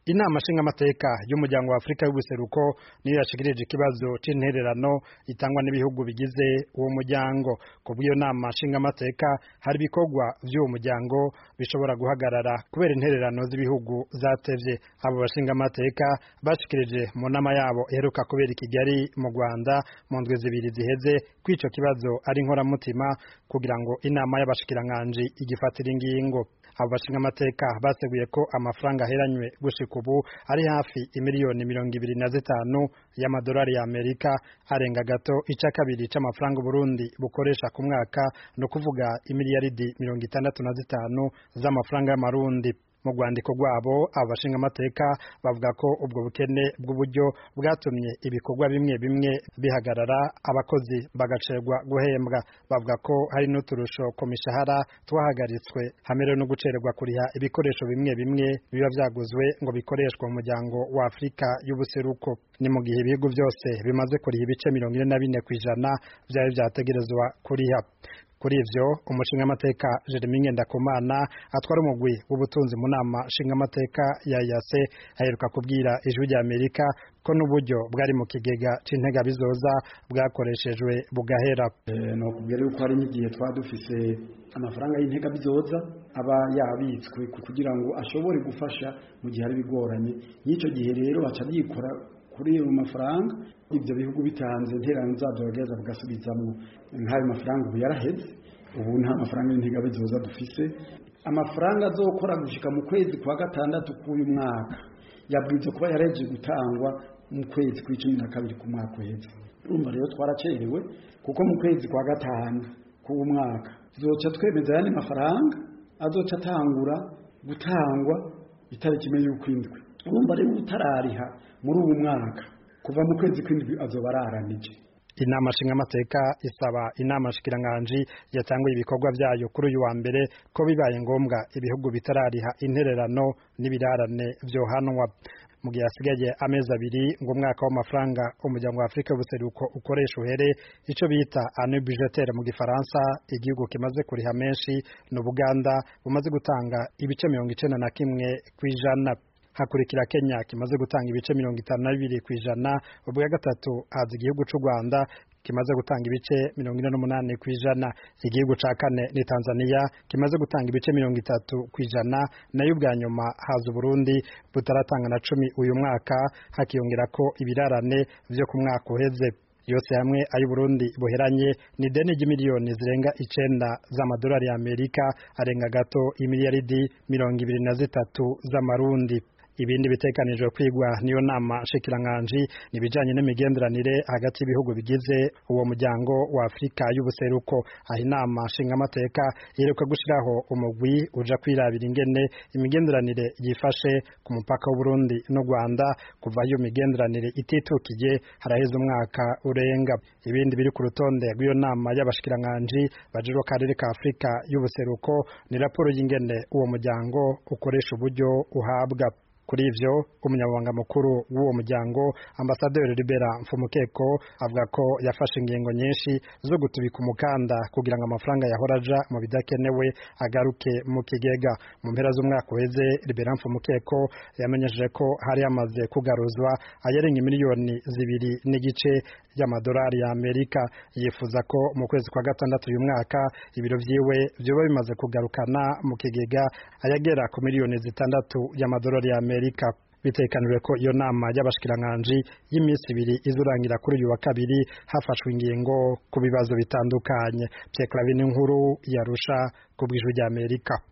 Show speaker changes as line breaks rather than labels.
Inama nshingamateka y'umuryango wa Afrika y'ubuseruko niyo yashikirije ikibazo c'intererano itangwa n'ibihugu bigize uwo muryango. Kubw'iyo nama nshingamateka hari ibikorwa vy'uwo muryango bishobora guhagarara kubera intererano z'ibihugu zatevye. Abo bashingamateka bashikirije mu nama yabo iheruka kubera i Kigali mu Rwanda mu ndwi zibiri ziheze kw'ico kibazo ari nkoramutima kugira ngo inama y'abashikiranganji igifatira ingingo. Abo bashingamateka baseguye ko amafaranga aheranywe gushika ubu ari hafi imiliyoni 25 y'amadolari ya Amerika, arenga gato ica kabiri c'amafaranga Burundi bukoresha ku mwaka, no kuvuga imiliyaridi 65 z'amafaranga y'amarundi. Mu rwandiko rwabo abashingamateka bavuga ko ubwo bukene bw'uburyo bwatumye ibikorwa bimwe bimwe bihagarara, abakozi bagacerwa guhembwa. Bavuga ko hari n'uturusho ku mishahara twahagaritswe hamwe no gucererwa kuriha ibikoresho bimwe bimwe biba vyaguzwe ngo bikoreshwe mu muryango wa Afrika y'ubuseruko. Ni mu gihe ibihugu byose bimaze kuriha ibice 44% vyari vyategerezwa kuriha. Kuri ivyo umushingamateka Jeremy Ngendakumana atwara umugwi w'ubutunzi mu nama nshingamateka ya EAC aheruka kubwira Ijwi rya Amerika ko n'uburyo bwari mu kigega c'intega bizoza bwakoreshejwe bugahera.
No kubwira yuko hari n'igihe twadufise amafaranga y'intega bizoza aba yabitswe kugira ngo ashobore gufasha mu gihe ari bigoranye. N'ico gihe rero baca byikora kuri ayo mafaranga ibyo bihugu bitanze interano zabyo bageza bugasubizamo nk'ayo mafaranga ubu yaraheze. Ubu nta mafaranga y'intega bizoza dufise. Amafaranga azokora gushika mu kwezi kwa gatandatu k'uyu mwaka yabwize kuba yareje gutangwa mu kwezi kwa 12 ku mwaka uheze. Urumva rero twaracerewe kuko mu kwezi kwa gatanu k'uyu mwaka tuzoca twemeza yani mafaranga azoca atangura gutangwa itariki imwe y'ukwindwi. Urumva rero utarariha muri ubu mwaka kuva mu kwezi kw'indwi azoba araranije.
Inama nshingamateka isaba inama nshikiranganji yatanguye ibikorwa vyayo kuri uyu wa mbere ko bibaye ngombwa ibihugu bitarariha intererano n'ibirarane vyohanwa. Mu gihe hasigaye amezi abiri ngo umwaka w'amafaranga umuryango wa Afrika y'ubuseruko ukoresha uhere, ico bita année budgétaire mu gifaransa, igihugu kimaze kuriha menshi no Buganda bumaze gutanga ibice 91%. Hakurikira Kenya kimaze gutanga ibice 52%, ubwa gatatu haza igihugu c'u Rwanda kimaze gutanga ibice 48%. Igihugu ca kane ni Tanzania kimaze gutanga ibice 30%, nayo ubwa nyuma haza Burundi butaratanga na 10 uyu mwaka, hakiyongera ko ibirarane vyo ku mwaka uheze. Yose hamwe ayo Burundi buheranye ni deni y'imiliyoni zirenga 9 z'amadolari ya Amerika, arenga gato imiliyaridi 23 z'amarundi. Ibindi bitekanijwe kwigwa niyo nama nshikiranganji nibijanye n'imigenderanire hagati y'ibihugu bigize uwo muryango wa Afrika y'ubuseruko. Aho inama nshingamateka iheruka gushiraho umugwi uja kwirabira ingene imigenderanire yifashe ku mupaka w'u Burundi no Rwanda kuva iyo migenderanire ititukije haraheze umwaka urenga. Ibindi biri ku rutonde rw'iyo nama y'abashikiranganji bajiro karere ka Afrika y'ubuseruko ni raporo y'ingene uwo muryango ukoresha uburyo uhabwa. Kuri ivyo umunyamabanga mukuru w'uwo muryango Ambasaderi Libera Mfumukeko avuga ko yafashe ingingo nyinshi zo gutubika umukanda kugira ngo amafaranga yahoraja mu bidakenewe agaruke mu kigega. Mu mpera z'umwaka uheze Libera Mfumukeko yamenyesheje ko hari amaze kugaruzwa ayarenga miliyoni 2.5 y'amadolari ya Amerika. Yifuza ko mu kwezi kwa gatandatu uyu mwaka ibiro vyiwe vyoba bimaze kugarukana mu kigega ayagera ku miliyoni 6 y'amadolari ya Amerika. Bitekanijwe ko iyo nama y'abashikiranganji y'imisi 2 izurangira kuri uyu wa kabiri hafashwe ingingo ku bibazo bitandukanye. Pierre Clavin inkuru yarusha ku bw'Ijwi rya Amerika.